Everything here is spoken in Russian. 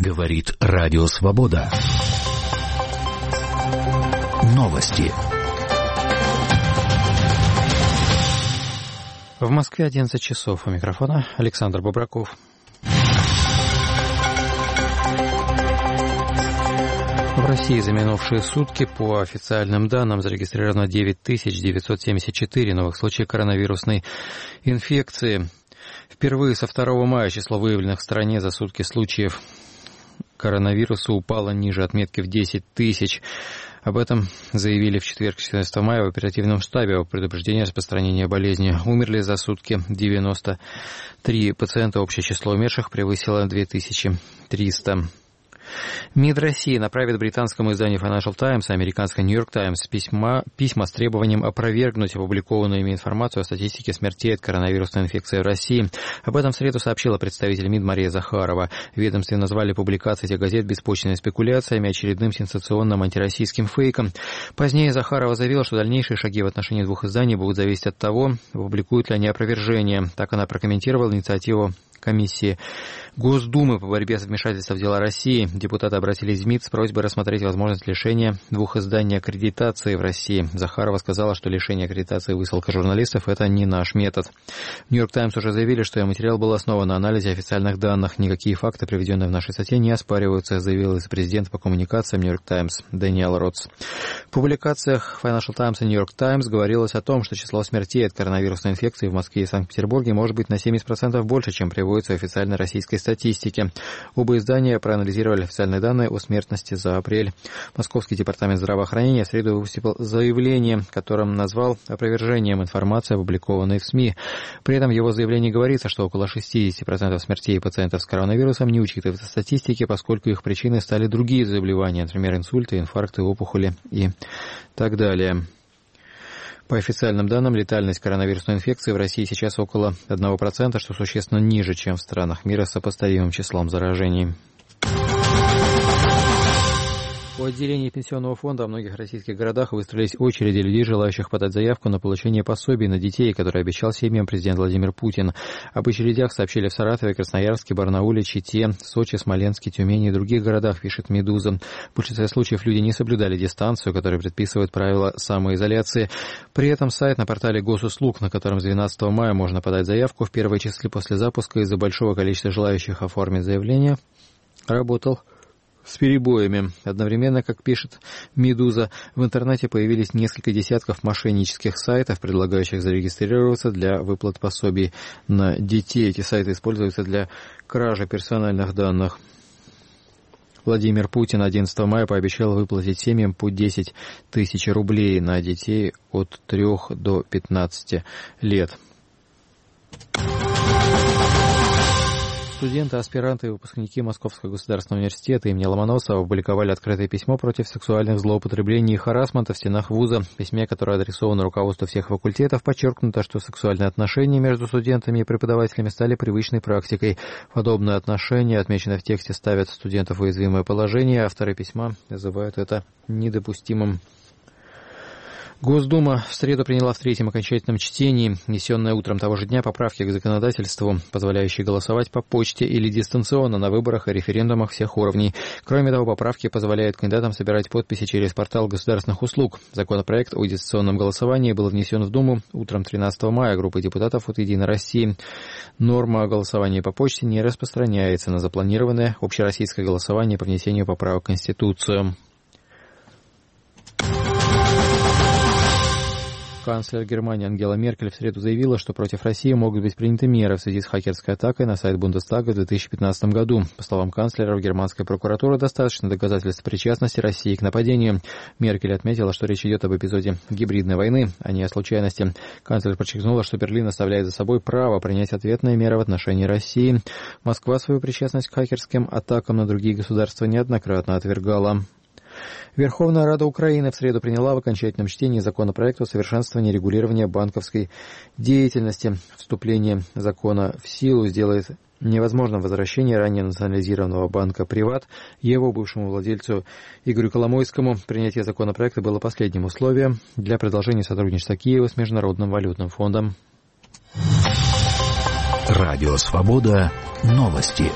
Говорит Радио Свобода. Новости. В Москве 11 часов. У микрофона Александр Бобраков. В России за минувшие сутки по официальным данным зарегистрировано 9974 новых случаев коронавирусной инфекции. Впервые со 2 мая число выявленных в стране за сутки случаев коронавируса упало ниже отметки в 10 тысяч. Об этом заявили в четверг, 14 мая, в оперативном штабе о предупреждении распространения болезни. Умерли за сутки 93 пациента. Общее число умерших превысило 2300. МИД России направит британскому изданию Financial Times и американской New York Times письма с требованием опровергнуть опубликованную ими информацию о статистике смертей от коронавирусной инфекции в России. Об этом в среду сообщила представитель МИД Мария Захарова. В ведомстве назвали публикации этих газет беспочвенными спекуляциями, очередным сенсационным антироссийским фейком. Позднее Захарова заявила, что дальнейшие шаги в отношении двух изданий будут зависеть от того, опубликуют ли они опровержение. Так она прокомментировала инициативу комиссии Госдумы по борьбе с вмешательством в дела России. Депутаты обратились в МИД с просьбой рассмотреть возможность лишения двух изданий аккредитации в России. Захарова сказала, что лишение аккредитации и высылка журналистов – это не наш метод. Нью-Йорк Таймс уже заявили, что материал был основан на анализе официальных данных. Никакие факты, приведенные в нашей статье, не оспариваются, заявил вице-президент по коммуникациям Нью-Йорк Таймс Дэниел Ротс. В публикациях Financial Times и Нью-Йорк Таймс говорилось о том, что число смертей от коронавирусной инфекции в Москве и Санкт-Петербурге может быть на 70% больше, чем приводится в официальной российской статистике. Оба издания проанализировали официальные данные о смертности за апрель. Московский департамент здравоохранения в среду выпустил заявление, которым назвал опровержением информации, опубликованной в СМИ. При этом в его заявлении говорится, что около 60% смертей пациентов с коронавирусом не учитываются в статистике, поскольку их причиной стали другие заболевания, например, инсульты, инфаркты, опухоли и так далее. По официальным данным, летальность коронавирусной инфекции в России сейчас около 1%, что существенно ниже, чем в странах мира с сопоставимым числом заражений. У отделения пенсионного фонда в многих российских городах выстроились очереди людей, желающих подать заявку на получение пособий на детей, которые обещал семьям президент Владимир Путин. Об очередях сообщили в Саратове, Красноярске, Барнауле, Чите, Сочи, Смоленске, Тюмени и других городах, пишет «Медуза». В большинстве случаев люди не соблюдали дистанцию, которая предписывает правила самоизоляции. При этом сайт на портале Госуслуг, на котором с 12 мая можно подать заявку в первые числе после запуска из-за большого количества желающих оформить заявление, работал с перебоями. Одновременно, как пишет «Медуза», в интернете появились несколько десятков мошеннических сайтов, предлагающих зарегистрироваться для выплат пособий на детей. Эти сайты используются для кражи персональных данных. Владимир Путин 11 мая пообещал выплатить семьям по 10 тысяч рублей на детей от 3 до 15 лет. Студенты, аспиранты и выпускники Московского государственного университета имени Ломоносова опубликовали открытое письмо против сексуальных злоупотреблений и харассмента в стенах вуза. В письме, которое адресовано руководству всех факультетов, подчеркнуто, что сексуальные отношения между студентами и преподавателями стали привычной практикой. Подобные отношения, отмеченные в тексте, ставят студентов в уязвимое положение. Авторы письма называют это недопустимым. Госдума в среду приняла в третьем окончательном чтении внесенные утром того же дня поправки к законодательству, позволяющие голосовать по почте или дистанционно на выборах и референдумах всех уровней. Кроме того, поправки позволяют кандидатам собирать подписи через портал государственных услуг. Законопроект о дистанционном голосовании был внесен в Думу утром 13 мая группой депутатов от «Единой России». Норма о голосовании по почте не распространяется на запланированное общероссийское голосование по внесению поправок в Конституцию. Канцлер Германии Ангела Меркель в среду заявила, что против России могут быть приняты меры в связи с хакерской атакой на сайт Бундестага в 2015 году. По словам канцлера, в германской прокуратуре достаточно доказательств причастности России к нападению. Меркель отметила, что речь идет об эпизоде гибридной войны, а не о случайности. Канцлер подчеркнула, что Берлин оставляет за собой право принять ответные меры в отношении России. Москва свою причастность к хакерским атакам на другие государства неоднократно отвергала. Верховная Рада Украины в среду приняла в окончательном чтении законопроект о совершенствовании регулирования банковской деятельности. Вступление закона в силу сделает невозможным возвращение ранее национализированного банка «Приват» его бывшему владельцу Игорю Коломойскому. Принятие законопроекта было последним условием для продолжения сотрудничества Киева с Международным валютным фондом. Радио «Свобода». Новости.